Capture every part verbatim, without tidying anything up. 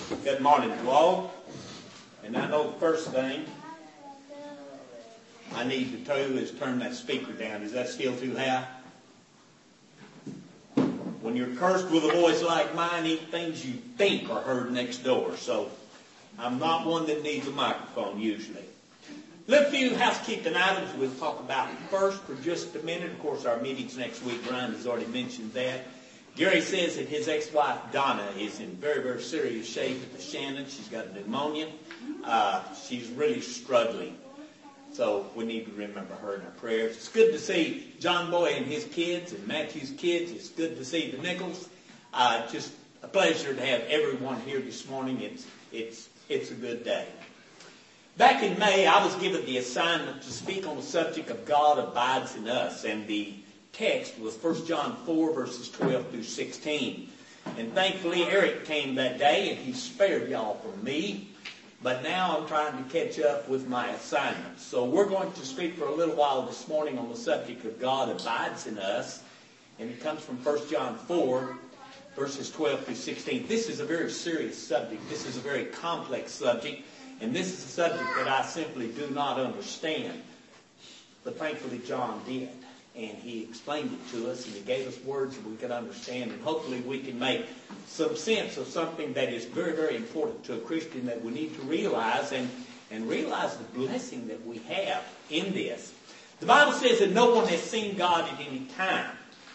Good morning to all. And I know the first thing I need to do is turn that speaker down. Is that still too high? When you're cursed with a voice like mine, even things you think are heard next door. So I'm not one that needs a microphone usually. Little few housekeeping items we'll talk about first for just a minute. Of course, our meeting's next week. Brian has already mentioned that. Gary says that his ex-wife, Donna, is in very, very serious shape at the Shannon. She's got pneumonia. Uh, she's really struggling. So we need to remember her in our prayers. It's good to see John Boy and his kids and Matthew's kids. It's good to see the Nichols. Uh, just a pleasure to have everyone here this morning. It's, it's, it's a good day. Back in May, I was given the assignment to speak on the subject of God abides in us. And the text was First John four, verses twelve through sixteen. And thankfully, Eric came that day, and he spared y'all from me. But now I'm trying to catch up with my assignment. So we're going to speak for a little while this morning on the subject of God abides in us. And it comes from First John four, verses twelve through sixteen. This is a very serious subject. This is a very complex subject. And this is a subject that I simply do not understand. But thankfully, John did. And he explained it to us, and he gave us words that we could understand. And hopefully we can make some sense of something that is very, very important to a Christian that we need to realize and, and realize the blessing that we have in this. The Bible says that no one has seen God at any time.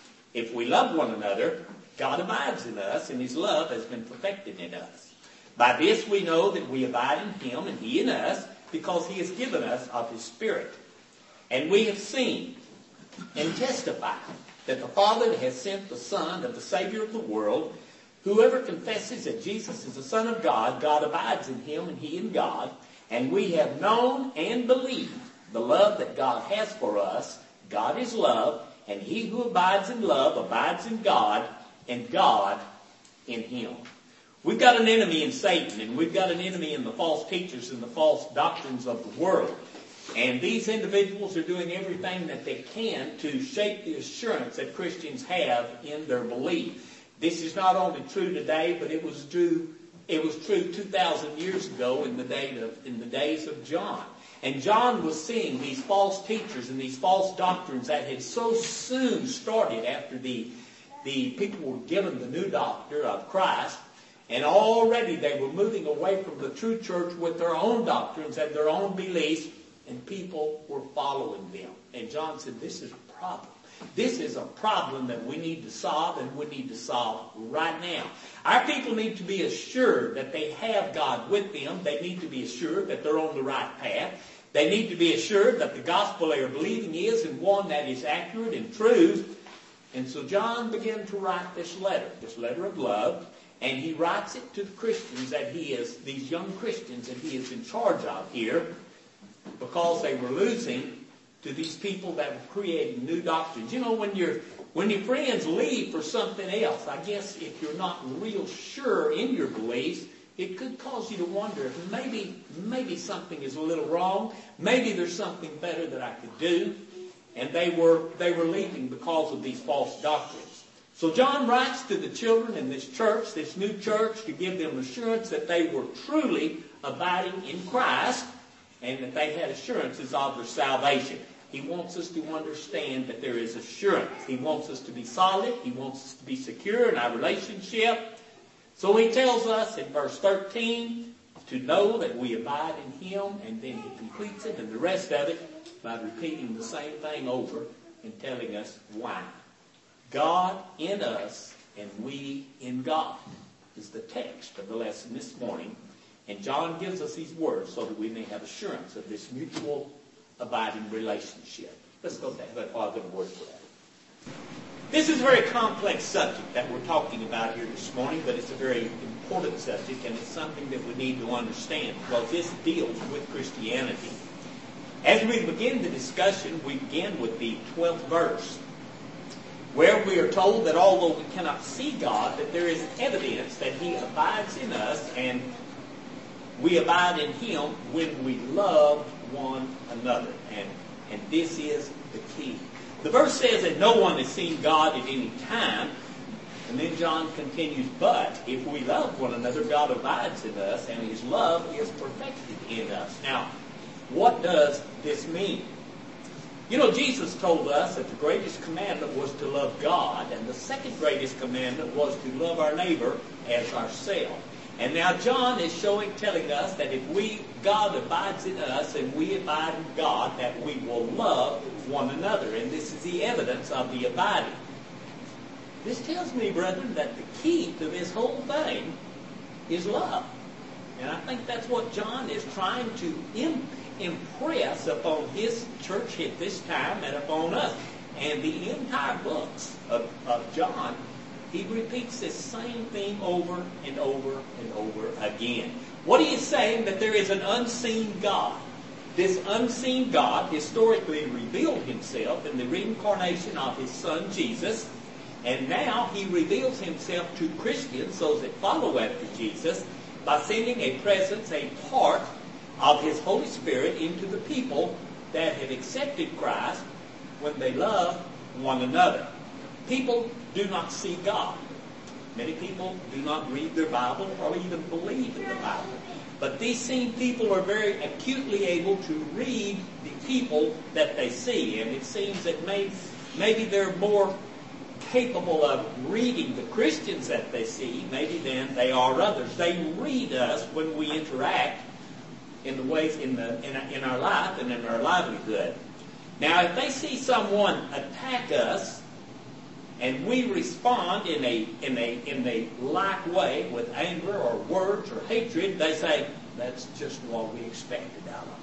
If we love one another, God abides in us, and his love has been perfected in us. By this we know that we abide in him, and he in us, because he has given us of his Spirit. And we have seen and testify that the Father has sent the Son of the Savior of the world. Whoever confesses that Jesus is the Son of God, God abides in him and he in God. And we have known and believed the love that God has for us. God is love, and he who abides in love abides in God, and God in him. We've got an enemy in Satan, and we've got an enemy in the false teachers and the false doctrines of the world. And these individuals are doing everything that they can to shape the assurance that Christians have in their belief. This is not only true today, but it was true, it was true two thousand years ago in the, day of, in the days of John. And John was seeing these false teachers and these false doctrines that had so soon started after the, the people were given the new doctrine of Christ. And already they were moving away from the true church with their own doctrines and their own beliefs. And people were following them. And John said, this is a problem. This is a problem that we need to solve, and we need to solve right now. Our people need to be assured that they have God with them. They need to be assured that they're on the right path. They need to be assured that the gospel they are believing is and one that is accurate and true. And so John began to write this letter, this letter of love. And he writes it to the Christians that he is, these young Christians that he is in charge of here, because they were losing to these people that were creating new doctrines. You know, when your when your friends leave for something else, I guess if you're not real sure in your beliefs, it could cause you to wonder if maybe maybe something is a little wrong. Maybe there's something better that I could do. And they were they were leaving because of these false doctrines. So John writes to the children in this church, this new church, to give them assurance that they were truly abiding in Christ, and that they had assurances of their salvation. He wants us to understand that there is assurance. He wants us to be solid. He wants us to be secure in our relationship. So he tells us in verse thirteen to know that we abide in him, and then he completes it and the rest of it by repeating the same thing over and telling us why. God in us and we in God is the text of the lesson this morning. And John gives us these words so that we may have assurance of this mutual abiding relationship. Let's go back. Let Father give a word for that. This is a very complex subject that we're talking about here this morning, but it's a very important subject, and it's something that we need to understand because this deals with Christianity. As we begin the discussion, we begin with the twelfth verse, where we are told that although we cannot see God, that there is evidence that he abides in us, and we abide in him when we love one another. And, and this is the key. The verse says that no one has seen God at any time. And then John continues, but if we love one another, God abides in us, and his love is perfected in us. Now, what does this mean? You know, Jesus told us that the greatest commandment was to love God, and the second greatest commandment was to love our neighbor as ourselves. And now John is showing, telling us that if we, God abides in us and we abide in God, that we will love one another. And this is the evidence of the abiding. This tells me, brethren, that the key to this whole thing is love. And I think that's what John is trying to im- impress upon his church at this time and upon us. And the entire books of, of John, he repeats this same thing over and over and over again. What he is saying, that there is an unseen God. This unseen God historically revealed himself in the reincarnation of his son Jesus. And now he reveals himself to Christians, those that follow after Jesus, by sending a presence, a part of his Holy Spirit into the people that have accepted Christ when they love one another. People do not see God. Many people do not read their Bible or even believe in the Bible. But these same people are very acutely able to read the people that they see. And it seems that maybe, maybe they're more capable of reading the Christians that they see, maybe than they are others. They read us when we interact in the ways in the in, in our life and in our livelihood. Now, if they see someone attack us and we respond in a in a in a like way with anger or words or hatred, they say that's just what we expected out of them.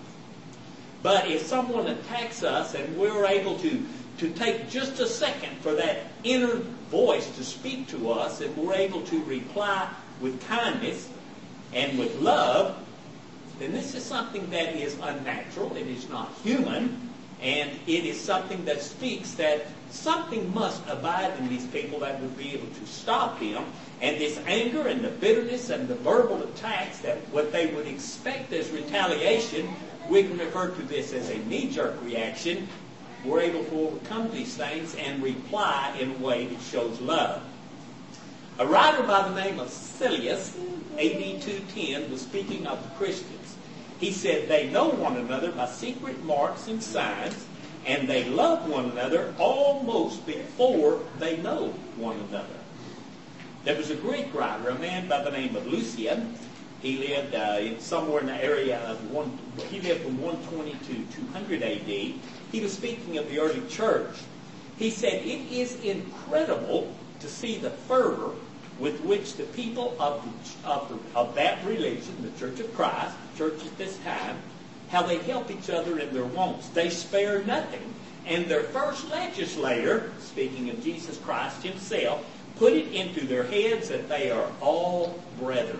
But if someone attacks us and we're able to to take just a second for that inner voice to speak to us, and we're able to reply with kindness and with love, then this is something that is unnatural, it is not human, and it is something that speaks that something must abide in these people that would be able to stop them. And this anger and the bitterness and the verbal attacks, that what they would expect as retaliation, we can refer to this as a knee-jerk reaction. We're able to overcome these things and reply in a way that shows love. A writer by the name of Silius, A D two ten, was speaking of the Christians. He said, they know one another by secret marks and signs, and they love one another almost before they know one another. There was a Greek writer, a man by the name of Lucian. He lived uh, in somewhere in the area of one. He lived from one twenty to two hundred A D. He was speaking of the early church. He said, it is incredible to see the fervor with which the people of, the, of, the, of that religion, the Church of Christ, the church at this time, how they help each other in their wants. They spare nothing. And their first legislator, speaking of Jesus Christ himself, put it into their heads that they are all brethren.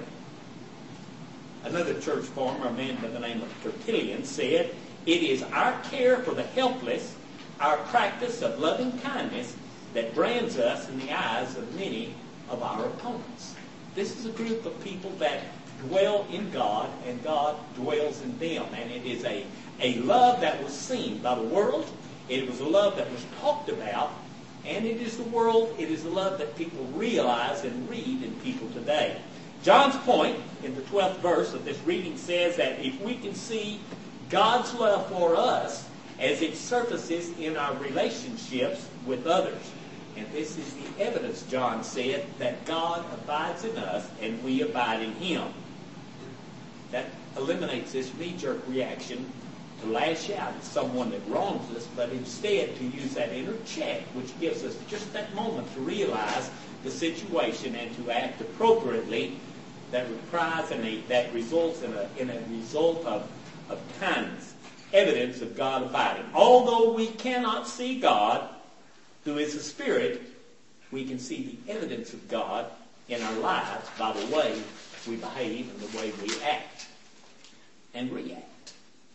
Another church farmer, a man by the name of Tertullian, said, it is our care for the helpless, our practice of loving kindness, that brands us in the eyes of many of our opponents. This is a group of people that dwell in God, and God dwells in them. And it is a, a love that was seen by the world. It was a love that was talked about. And it is the world, it is the love that people realize and read in people today. John's point in the twelfth verse of this reading says that if we can see God's love for us as it surfaces in our relationships with others. And this is the evidence, John said, that God abides in us and we abide in him. That eliminates this knee-jerk reaction to lash out at someone that wrongs us, but instead to use that inner check, which gives us just that moment to realize the situation and to act appropriately, that reprise and a, that results in a, in a result of of kindness, evidence of God abiding. Although we cannot see God, who is a spirit, we can see the evidence of God in our lives by the way we behave and the way we act and react.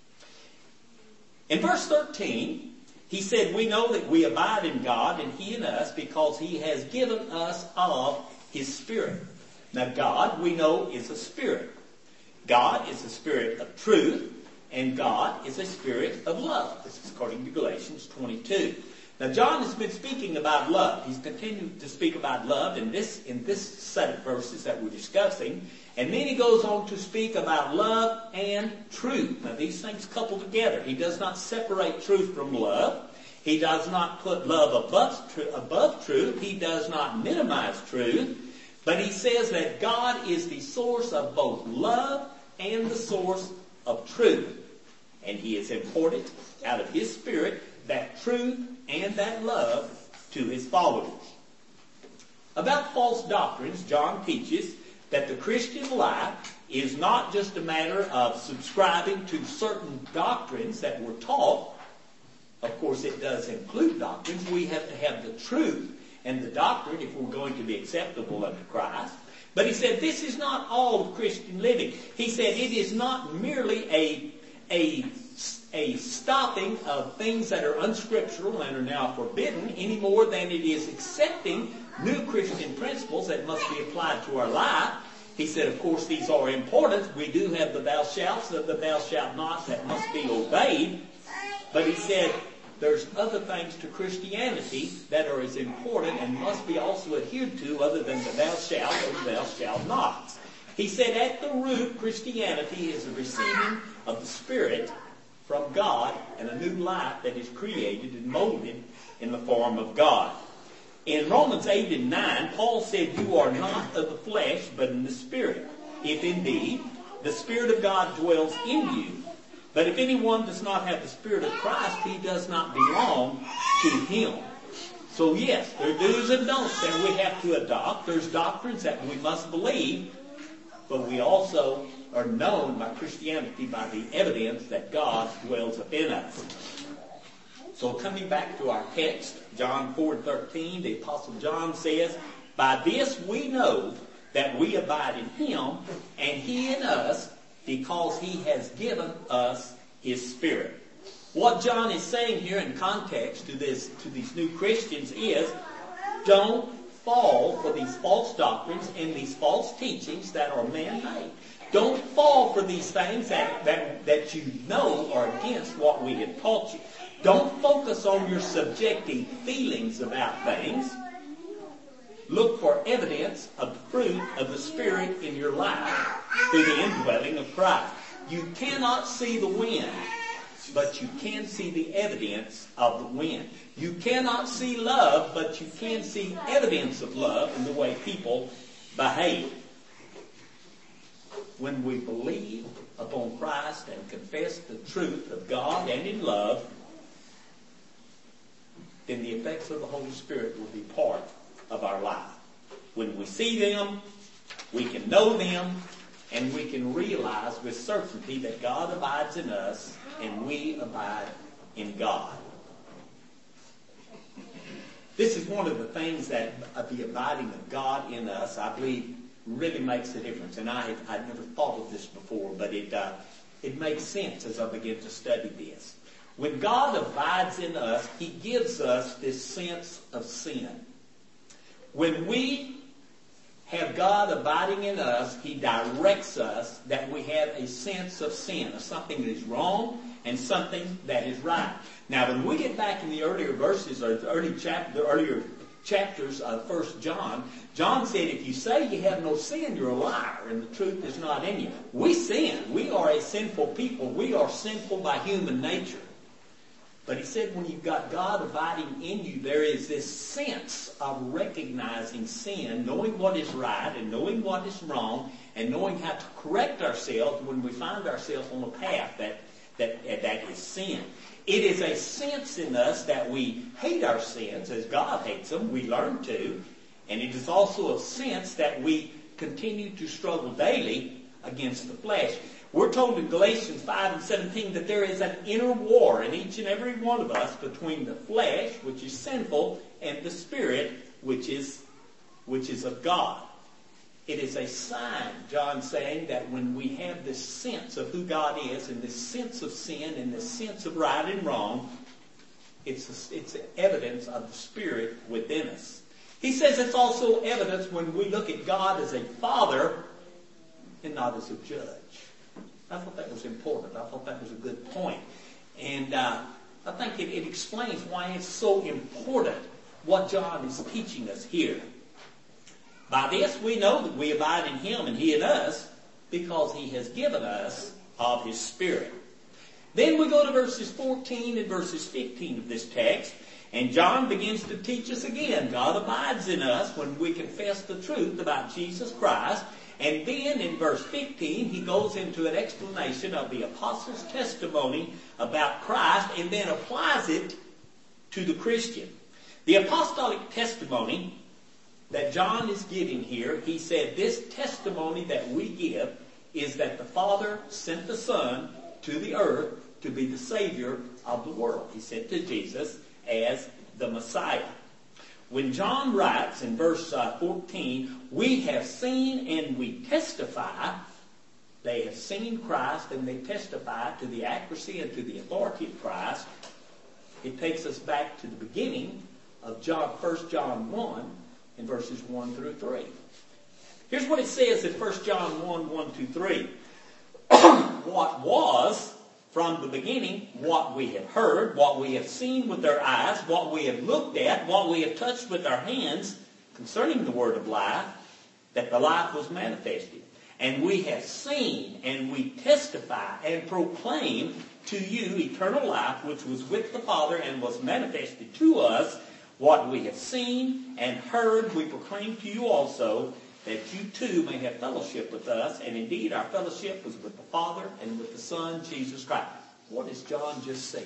In verse thirteen, he said, we know that we abide in God and he in us because he has given us of his Spirit. Now God, we know, is a spirit. God is a spirit of truth. And God is a spirit of love. This is according to Galatians twenty-two. Now, John has been speaking about love. He's continued to speak about love in this, in this set of verses that we're discussing. And then he goes on to speak about love and truth. Now, these things couple together. He does not separate truth from love. He does not put love above, above truth. He does not minimize truth. But he says that God is the source of both love and the source of truth. And he has imported out of his Spirit that truth and that love to his followers. About false doctrines, John teaches that the Christian life is not just a matter of subscribing to certain doctrines that were taught. Of course, it does include doctrines. We have to have the truth and the doctrine if we're going to be acceptable unto Christ. But he said this is not all of Christian living. He said it is not merely a, a, a stopping of things that are unscriptural and are now forbidden any more than it is accepting new Christian principles that must be applied to our life. He said, of course, these are important. We do have the thou shalt, the thou shalt not that must be obeyed. But he said, there's other things to Christianity that are as important and must be also adhered to other than the thou shalt or thou shalt not. He said at the root, Christianity is the receiving of the Spirit from God and a new life that is created and molded in the form of God. In Romans eight and nine, Paul said, you are not of the flesh, but in the Spirit, if indeed the Spirit of God dwells in you. But if anyone does not have the Spirit of Christ, he does not belong to him. So yes, there are do's and don'ts that we have to adopt. There's doctrines that we must believe, but we also are known by Christianity by the evidence that God dwells within us. So coming back to our text, John four and thirteen, the Apostle John says, by this we know that we abide in him, and he in us, because he has given us his Spirit. What John is saying here in context to this, to these new Christians is, don't fall for these false doctrines and these false teachings that are man-made. Don't fall for these things that, that, that you know are against what we have taught you. Don't focus on your subjective feelings about things. Look for evidence of the fruit of the Spirit in your life through the indwelling of Christ. You cannot see the wind, but you can see the evidence of the wind. You cannot see love, but you can see evidence of love in the way people behave. When we believe upon Christ and confess the truth of God and in love, then the effects of the Holy Spirit will be part of our life. When we see them, we can know them, and we can realize with certainty that God abides in us and we abide in God. This is one of the things that uh, the abiding of God in us, I believe, really makes a difference. And I have I'd never thought of this before, but it uh, it makes sense as I begin to study this. When God abides in us, he gives us this sense of sin. When we have God abiding in us, he directs us that we have a sense of sin, of something that is wrong and something that is right. Now, when we get back in the earlier verses, or the, early chap- the earlier chapters of First John, John said, if you say you have no sin, you're a liar, and the truth is not in you. We sin. We are a sinful people. We are sinful by human nature. But he said when you've got God abiding in you, there is this sense of recognizing sin, knowing what is right and knowing what is wrong, and knowing how to correct ourselves when we find ourselves on a path that, that, that is sin. It is a sense in us that we hate our sins as God hates them. We learn to. And it is also a sense that we continue to struggle daily against the flesh. We're told in Galatians five and seventeen that there is an inner war in each and every one of us between the flesh, which is sinful, and the Spirit, which is, which is of God. It is a sign, John saying, that when we have this sense of who God is and this sense of sin and this sense of right and wrong, it's, a, it's evidence of the Spirit within us. He says it's also evidence when we look at God as a father and not as a judge. I thought that was important. I thought that was a good point. And uh, I think it, it explains why it's so important what John is teaching us here. By this we know that we abide in him and he in us, because he has given us of his Spirit. Then we go to verses fourteen and verses fifteen of this text, and John begins to teach us again. God abides in us when we confess the truth about Jesus Christ. And then in verse fifteen, he goes into an explanation of the apostles' testimony about Christ and then applies it to the Christian. The apostolic testimony that John is giving here, he said this testimony that we give is that the Father sent the Son to the earth to be the Savior of the world. He sent to Jesus as the Messiah. When John writes in verse uh, fourteen, we have seen and we testify, they have seen Christ and they testify to the accuracy and to the authority of Christ. It takes us back to the beginning of John, First John one in verses one through three. Here's what it says in First John one, one to three. What was from the beginning, what we have heard, what we have seen with our eyes, what we have looked at, what we have touched with our hands, concerning the word of life, that the life was manifested. And we have seen and we testify and proclaim to you eternal life, which was with the Father and was manifested to us. What we have seen and heard, we proclaim to you also, that you too may have fellowship with us. And indeed, our fellowship was with the Father and with the Son, Jesus Christ. What has John just said?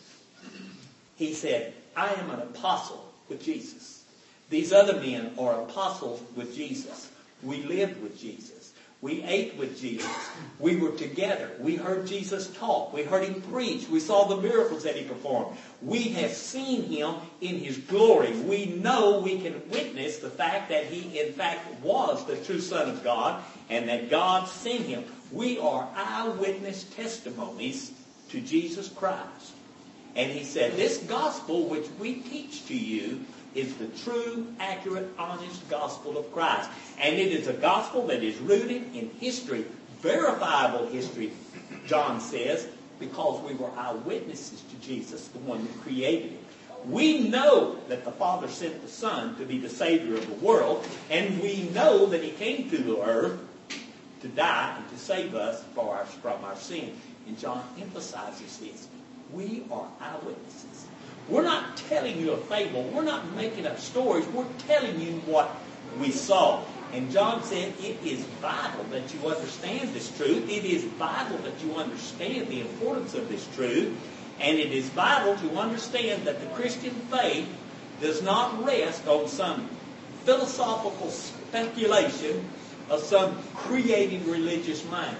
He said, I am an apostle with Jesus. These other men are apostles with Jesus. We lived with Jesus. We ate with Jesus. We were together. We heard Jesus talk. We heard him preach. We saw the miracles that he performed. We have seen him in his glory. We know we can witness the fact that he in fact was the true Son of God and that God sent him. We are eyewitness testimonies to Jesus Christ. And he said, this gospel which we teach to you is the true, accurate, honest gospel of Christ. And it is a gospel that is rooted in history, verifiable history, John says, because we were eyewitnesses to Jesus, the one who created it. We know that the Father sent the Son to be the Savior of the world, and we know that he came to the earth to die and to save us for our, from our sin. And John emphasizes this. We are eyewitnesses. We're not telling you a fable. We're not making up stories. We're telling you what we saw. And John said it is vital that you understand this truth. It is vital that you understand the importance of this truth. And it is vital to understand that the Christian faith does not rest on some philosophical speculation of some creating religious mind.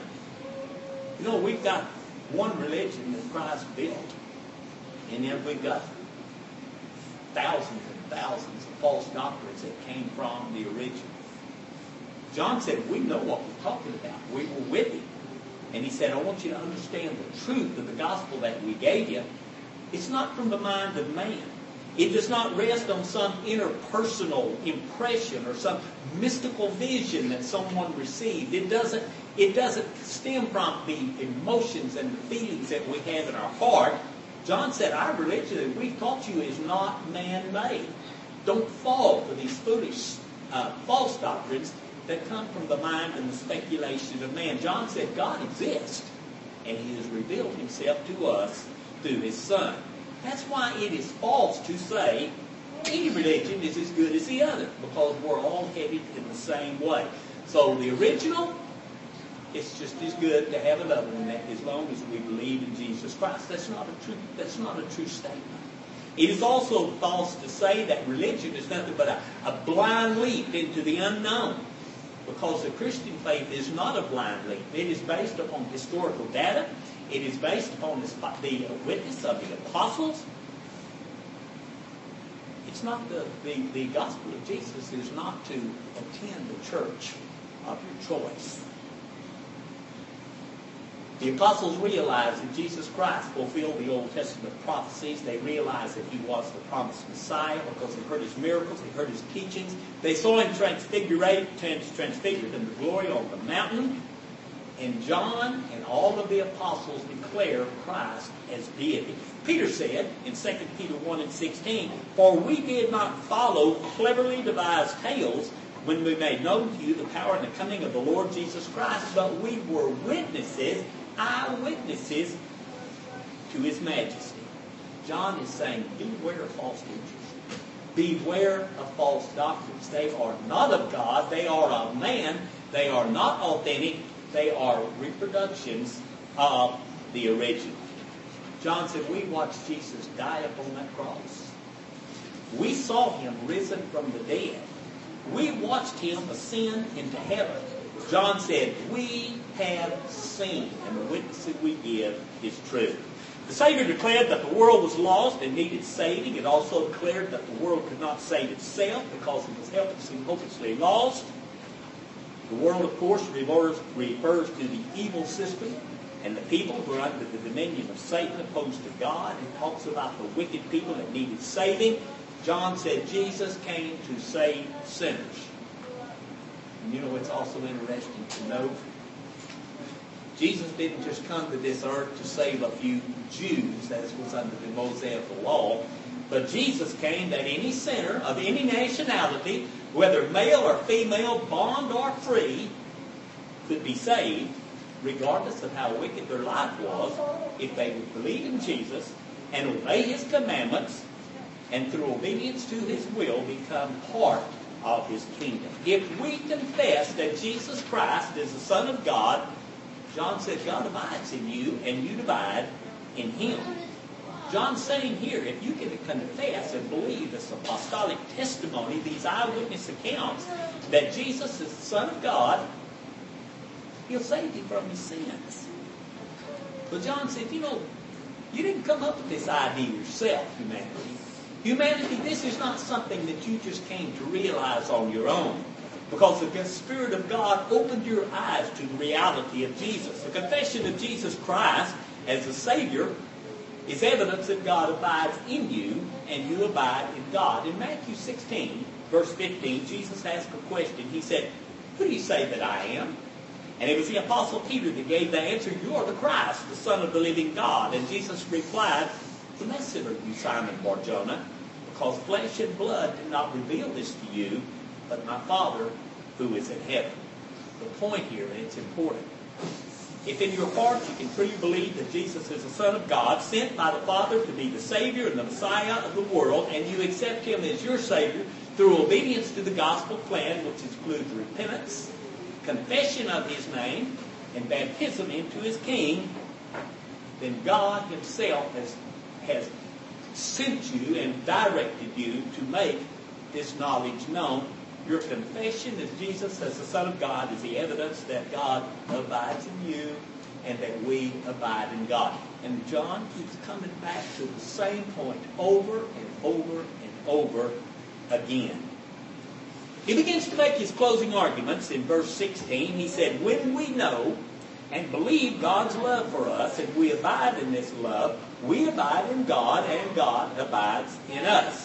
You know, we've got one religion that Christ built. And then we've got thousands and thousands of false doctrines that came from the original. John said, we know what we're talking about. We were with him. And he said, I want you to understand the truth of the gospel that we gave you. It's not from the mind of man. It does not rest on some interpersonal impression or some mystical vision that someone received. It doesn't, it doesn't stem from the emotions and the feelings that we have in our heart. John said, our religion that we've taught you is not man-made. Don't fall for these foolish uh, false doctrines that come from the mind and the speculation of man. John said, God exists, and he has revealed himself to us through his Son. That's why it is false to say any religion is as good as the other, because we're all headed in the same way. So the original, it's just as good to have another one as long as we believe in Jesus Christ. That's not a true, that's not a true statement. It is also false to say that religion is nothing but a, a blind leap into the unknown, because the Christian faith is not a blind leap. It is based upon historical data. It is based upon the, the witness of the apostles. It's not the, the, the gospel of Jesus is not to attend the church of your choice. The apostles realized that Jesus Christ fulfilled the Old Testament prophecies. They realized that he was the promised Messiah because they heard his miracles, they heard his teachings. They saw him transfigured, transfigured in the glory on the mountain. And John and all of the apostles declare Christ as deity. Peter said in Second Peter one and sixteen, "For we did not follow cleverly devised tales when we made known to you the power and the coming of the Lord Jesus Christ, but we were witnesses, eyewitnesses to His majesty." John is saying, beware of false teachers. Beware of false doctrines. They are not of God. They are of man. They are not authentic. They are reproductions of the original. John said, we watched Jesus die upon that cross. We saw Him risen from the dead. We watched Him ascend into heaven. John said, we have seen, and the witness that we give is true. The Savior declared that the world was lost and needed saving. It also declared that the world could not save itself because it was helplessly and hopelessly lost. The world, of course, refers, refers to the evil system and the people who are under the dominion of Satan opposed to God. It talks about the wicked people that needed saving. John said Jesus came to save sinners. And you know what's also interesting to note? Jesus didn't just come to this earth to save a few Jews, as was under the Mosaic law, but Jesus came that any sinner of any nationality, whether male or female, bond or free, could be saved, regardless of how wicked their life was, if they would believe in Jesus and obey His commandments, and through obedience to His will become part of His kingdom. If we confess that Jesus Christ is the Son of God, John said God abides in you and you abide in Him. John's saying here, if you can confess and believe this apostolic testimony, these eyewitness accounts, that Jesus is the Son of God, He'll save you from your sins. But John said, you know, you didn't come up with this idea yourself, humanity. Humanity, this is not something that you just came to realize on your own. Because the Spirit of God opened your eyes to the reality of Jesus. The confession of Jesus Christ as the Savior is evidence that God abides in you and you abide in God. In Matthew sixteen, verse fifteen, Jesus asked a question. He said, who do you say that I am? And it was the Apostle Peter that gave the answer, you are the Christ, the Son of the living God. And Jesus replied, blessed are you, Simon Bar-Jonah, because flesh and blood did not reveal this to you, but my Father who is in heaven. The point here, and it's important, if in your heart you can truly believe that Jesus is the Son of God, sent by the Father to be the Savior and the Messiah of the world, and you accept Him as your Savior through obedience to the gospel plan, which includes repentance, confession of His name, and baptism into His King, then God Himself has, has sent you and directed you to make this knowledge known. Your confession as Jesus as the Son of God is the evidence that God abides in you and that we abide in God. And John keeps coming back to the same point over and over and over again. He begins to make his closing arguments in verse sixteen. He said, when we know and believe God's love for us and we abide in this love, we abide in God and God abides in us.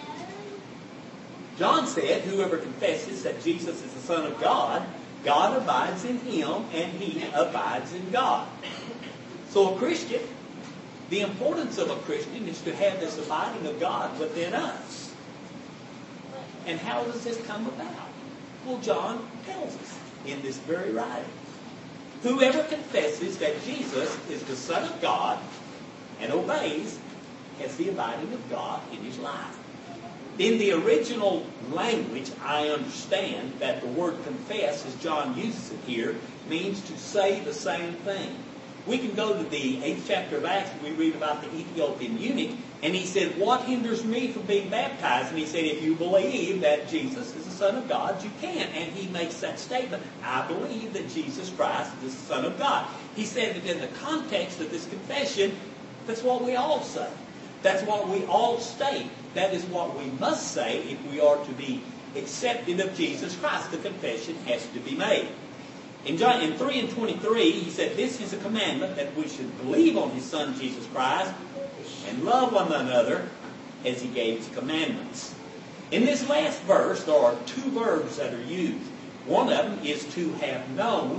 John said, whoever confesses that Jesus is the Son of God, God abides in him and he abides in God. So a Christian, the importance of a Christian is to have this abiding of God within us. And how does this come about? Well, John tells us in this very writing. Whoever confesses that Jesus is the Son of God and obeys has the abiding of God in his life. In the original language, I understand that the word confess, as John uses it here, means to say the same thing. We can go to the eighth chapter of Acts, and we read about the Ethiopian eunuch, and he said, what hinders me from being baptized? And he said, if you believe that Jesus is the Son of God, you can. And he makes that statement, I believe that Jesus Christ is the Son of God. He said that in the context of this confession, that's what we all say. That's what we all state. That is what we must say if we are to be accepted of Jesus Christ. The confession has to be made. In John in three and twenty-three, he said, this is a commandment that we should believe on his Son Jesus Christ and love one another as he gave his commandments. In this last verse, there are two verbs that are used. One of them is to have known,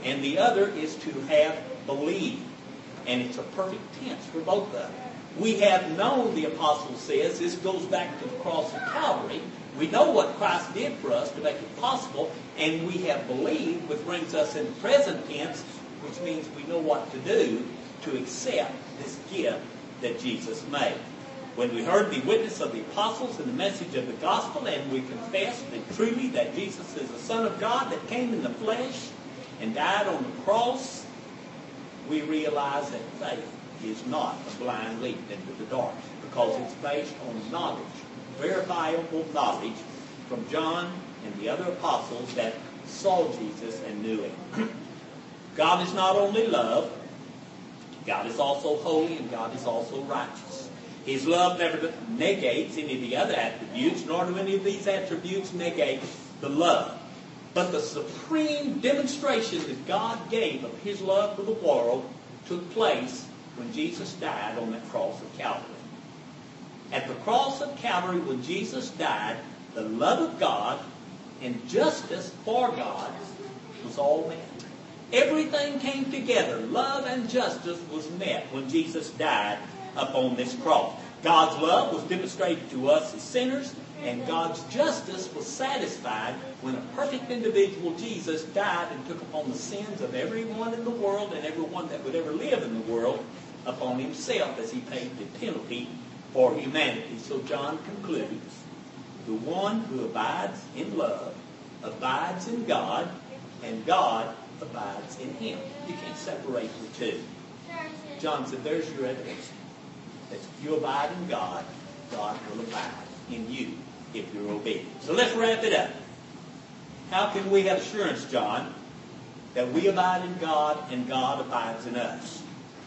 and the other is to have believed. And it's a perfect tense for both of them. We have known, the apostle says, this goes back to the cross of Calvary. We know what Christ did for us to make it possible, and we have believed, which brings us in the present tense, which means we know what to do to accept this gift that Jesus made. When we heard the witness of the apostles and the message of the gospel, and we confessed that truly that Jesus is the Son of God that came in the flesh and died on the cross, we realize that faith is not a blind leap into the dark, because it's based on knowledge, verifiable knowledge from John and the other apostles that saw Jesus and knew him. God is not only love, God is also holy, and God is also righteous. His love never negates any of the other attributes, nor do any of these attributes negate the love. But the supreme demonstration that God gave of his love for the world took place when Jesus died on that cross of Calvary. At the cross of Calvary, when Jesus died, the love of God and justice for God was all met. Everything came together. Love and justice was met when Jesus died upon this cross. God's love was demonstrated to us as sinners, and God's justice was satisfied when a perfect individual, Jesus, died and took upon the sins of everyone in the world and everyone that would ever live in the world upon himself as he paid the penalty for humanity. So John concludes, the one who abides in love abides in God, and God abides in him. You can't separate the two. John said, there's your evidence. That if you abide in God, God will abide in you if you're obedient. So let's wrap it up. How can we have assurance, John, that we abide in God and God abides in us?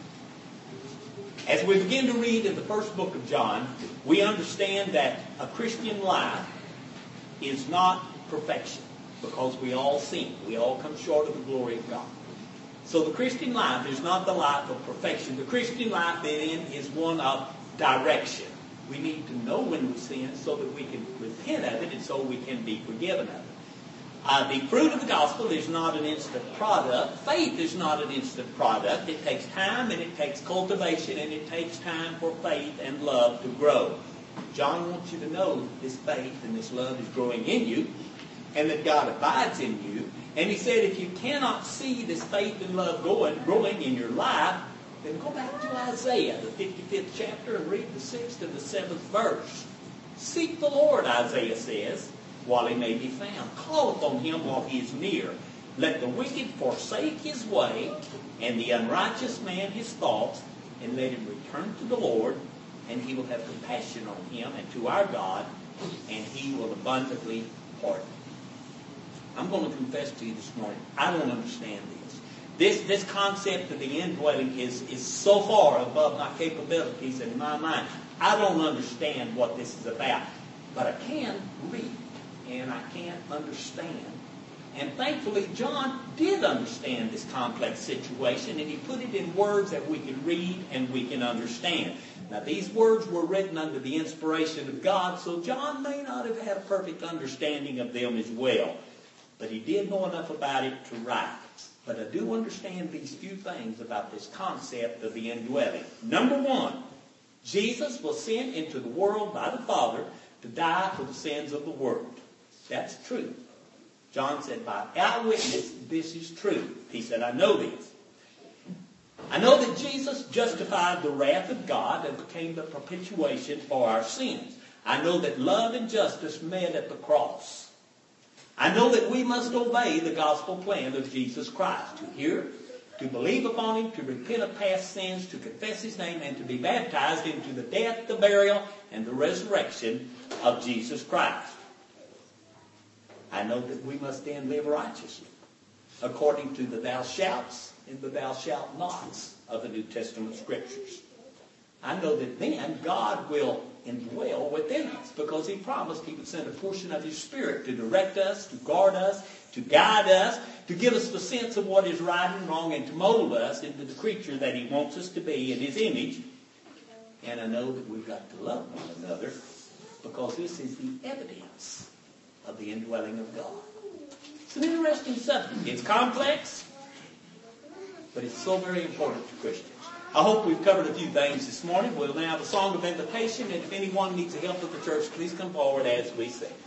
As we begin to read in the first book of John, we understand that a Christian life is not perfection, because we all sin. We all come short of the glory of God. So the Christian life is not the life of perfection. The Christian life, then, is one of direction. We need to know when we sin so that we can repent of it and so we can be forgiven of it. Uh, the fruit of the gospel is not an instant product. Faith is not an instant product. It takes time, and it takes cultivation, and it takes time for faith and love to grow. John wants you to know that this faith and this love is growing in you, and that God abides in you. And he said, if you cannot see this faith and love going, growing in your life, then go back to Isaiah, the fifty-fifth chapter, and read the sixth and the seventh verse. Seek the Lord, Isaiah says, while he may be found. Call upon him while he is near. Let the wicked forsake his way, and the unrighteous man his thoughts, and let him return to the Lord, and he will have compassion on him and to our God, and he will abundantly pardon. I'm going to confess to you this morning, I don't understand this. This, this concept of the indwelling is, is so far above my capabilities and my mind. I don't understand what this is about. But I can read, and I can understand. And thankfully, John did understand this complex situation, and he put it in words that we can read and we can understand. Now, these words were written under the inspiration of God, so John may not have had a perfect understanding of them as well. But he did know enough about it to write. But I do understand these few things about this concept of the indwelling. Number one, Jesus was sent into the world by the Father to die for the sins of the world. That's true. John said, by eyewitness, this is true. He said, I know this. I know that Jesus justified the wrath of God and became the propitiation for our sins. I know that love and justice met at the cross. I know that we must obey the gospel plan of Jesus Christ. To hear, to believe upon him, to repent of past sins, to confess his name, and to be baptized into the death, the burial, and the resurrection of Jesus Christ. I know that we must then live righteously, according to the thou shalts and the thou shalt nots of the New Testament Scriptures. I know that then God will indwell within us, because he promised he would send a portion of his Spirit to direct us, to guard us, to guide us, to give us the sense of what is right and wrong, and to mold us into the creature that he wants us to be in his image. And I know that we've got to love one another, because this is the evidence of the indwelling of God. It's an interesting subject. It's complex. but it's so very important to Christians. I hope we've covered a few things this morning. We'll now have a song of invitation, and if anyone needs the help of the church, please come forward as we sing.